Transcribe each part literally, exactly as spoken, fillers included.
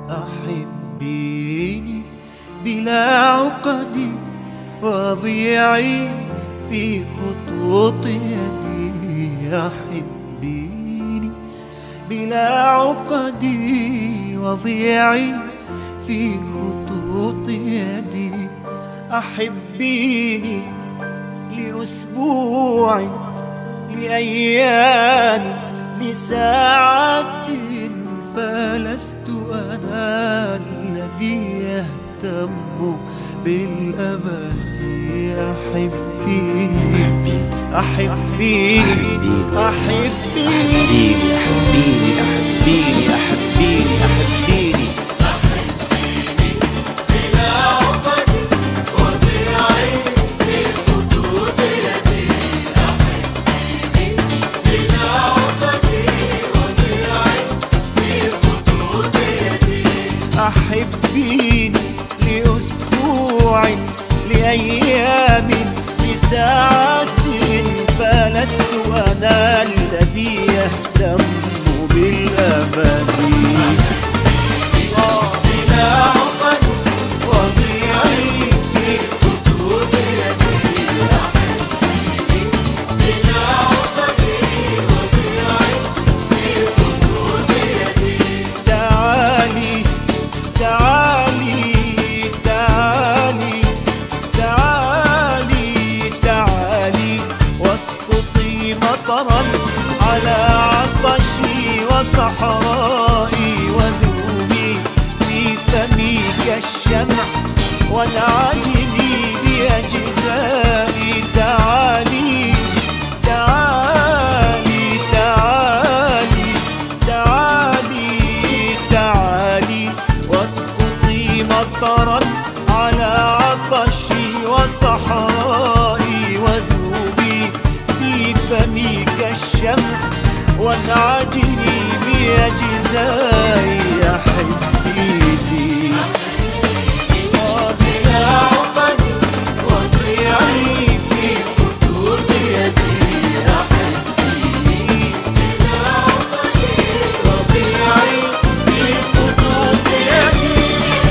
أحبيني بلا عقد وضيعي في خطوط يدي. أحبيني بلا عقد وضيعي في خطوط يدي. أحبيني لأسبوع لأيام لساعات فلست أنا الذي يهتم بالأبد. أحبيني أحبيني أحبيني أحبيني أحبيني أحبيني أحبيني بلا عقد وضيعي في خطوط يدي. أحبيني بلا عقد وضيعي في خطوط يدي. أحبيني لأسبوع لأيام لساعات فلست أنا الذي يهتم بالأبد. بلا عقد وضيعي في خطوط يدي. بلا عقد وضيعي في خطوط يدي. تعالي تعالي تعالي تعالي تعالي واسقطي مطرا على عطشي وصحرائي وذوبي في فمي كالشمع وانعجني بأجزائي. تعالي تعالي تعالي تعالي تعالي واسقطي مطرا على عطشي وصحرائي وذوبي في فمي كالشمع وانعجني بأجزائي. أحبيني بلا عقد وضيعي في خطوط يدي. أحبيني بلا عقد وضيعي في خطوط يدي.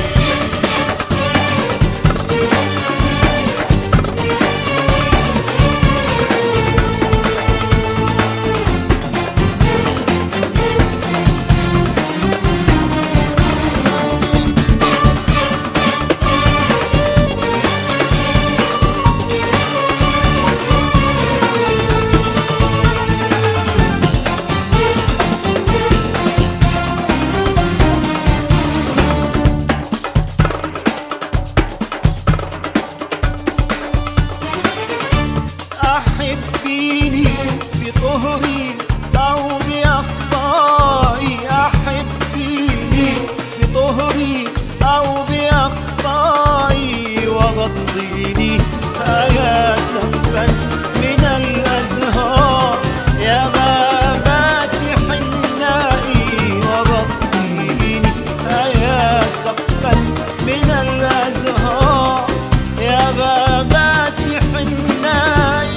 أحبيني بطهري أو بأخطائي. أحبيني بطهري أو بأخطائي وغطيني يا سقفا من الأزهار يا غابات حنائي. وغطيني يا سقفا من الأزهار يا غابات حنائي.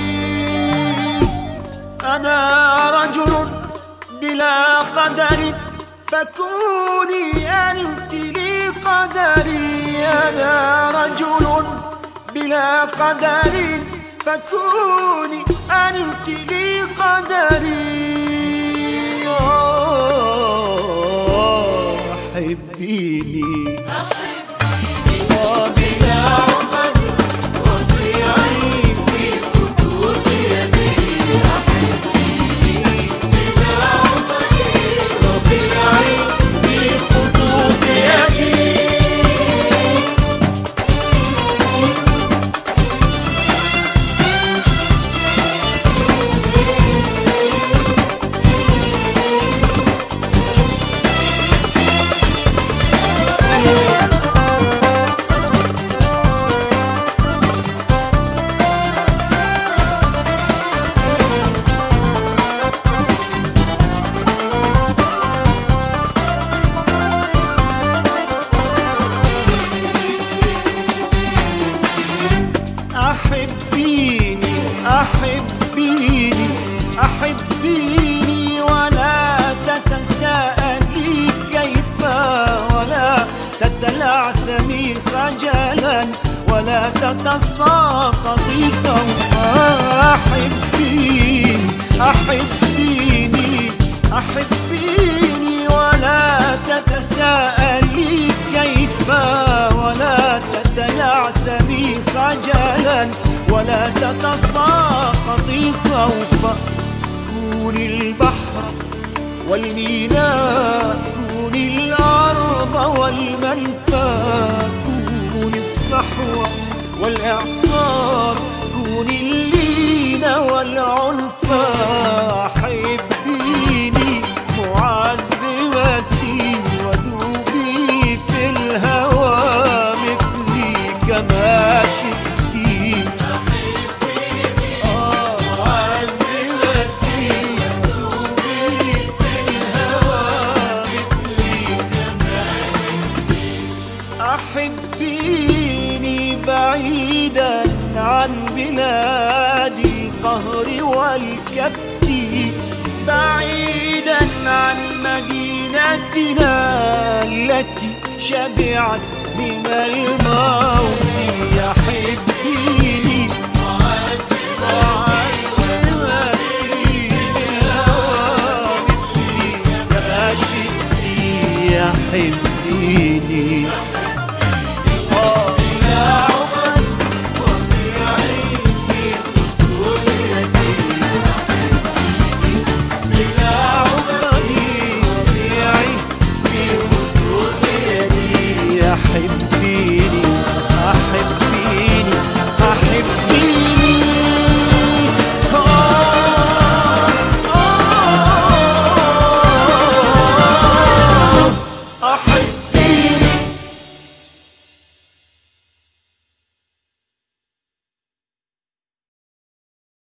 أنا رجل بلا قدر فكوني أنت لي قدري. أنا رجل بلا قدر فكوني أنت لي قدري. أحبيني بلا عقد وضيعي في خطوط يدي. أحبيني بلا عقد وضيعي في خطوط يدي. أحبيني تتساقطي طوفا. أحبيني أحبيني أحبيني ولا تتساءلي كيف، ولا تتلعثمي خجلا ولا تتساقطي خوفا. كوني البحر والميناء، كوني الأرض والمنفى، كوني الصحوة والإعصار، كوني اللين والعنفى. حبيني معذبتي وذوبي في الهوى مثلي كما شئتي. آه معذبتي وذوبي في الهوى مثلي كما شئتي. أحبيني بعيدا عن بلاد القهر والكبت، بعيدا عن مدينتنا التي شبعت من الموت. يحبيني يحبيني